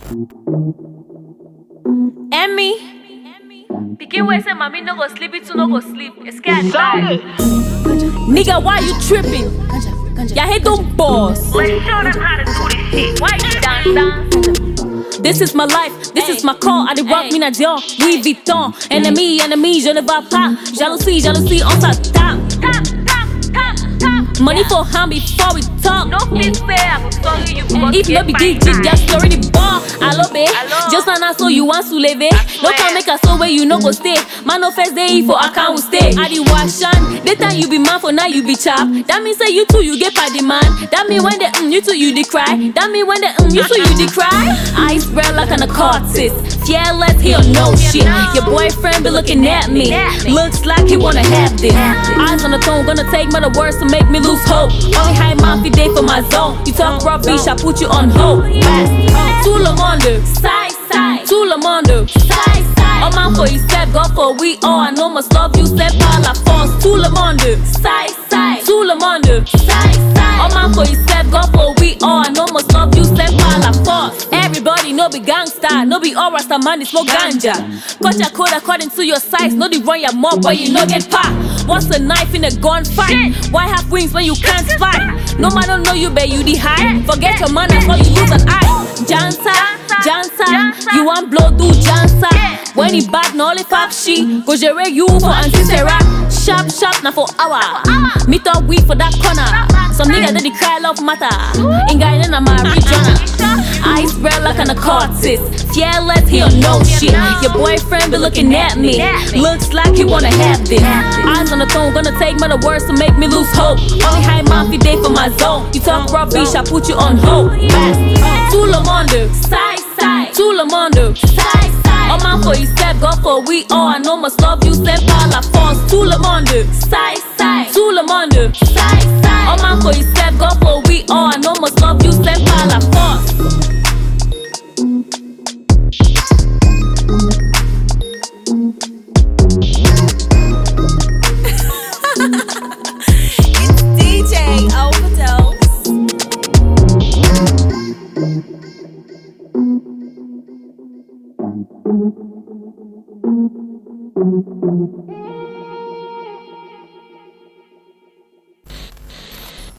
Emmy, pikin wey say mommy no go sleep, it no go sleep. It's scared die. Nigga, why you tripping? Ya hate them boss. Let's show them how to do this shit. Why you dance? This is my life, this is my call. I dey rock me na Dior, Louis Vuitton. Ennemi, je ne vais pas. Jalousie, on s'attaque. Money for hand before we talk. No fit say I go sorry you because If no be DJ, just story the ball. Allo, babe. Just an so you want to live it. No can make a so where you no go stay. Man, no first day for account will stay. I di wash and that time you be man for now you be chap. That mean say you too you get by the man. That mean when the you too you dey cry. That mean when the you too you dey cry. I spread like an artist. Fearless, he don't know shit. Your boyfriend be looking at me. Looks like he wanna have this. Eyes on the throne, gonna take my words to make me lose hope. Only high man fi day for my zone. You talk rubbish, I put you on hold. Tout le monde, side side. Tout le monde, side side. Oh man for you step, go for we all. I know must love you, step par la force. Tout le monde, side side. Tout le monde, side side. Oh man for you step, go for we all. I know must love you, step par la force. Everybody no be gangsta, no be all rasta man, it's smoke ganja. Cut your code according to your size, no the run your mob, but you no get packed. What's a knife in a gunfight? Why have wings when you can't fly? No man don't know you, but you the high. Forget your man, that's why you lose an eye. Jansa, you want blow do Jansa. When he bad, no only pop she go jere you for anti-Sarah. Sharp, now for hour. Meet up we for that corner. Some niggas that they cry love matter. In Guyana, I'm a regional. I spread like an artist. Fearless, he don't know shit. Your boyfriend be looking at me. Looks like he wanna have this. Eyes on the throne, gonna take my words to make me lose hope. Only high man fi day for my zone. You talk rubbish, I put you on hold. Tout le monde, side side. Tout le monde, side side. Oh man for you step, go for we all. I know must love you, step par la force. Tout le monde, side side. Tout le monde, side side. Oh man for you step, go for we all. I know must love you, step par la force. It's DJ Overdose.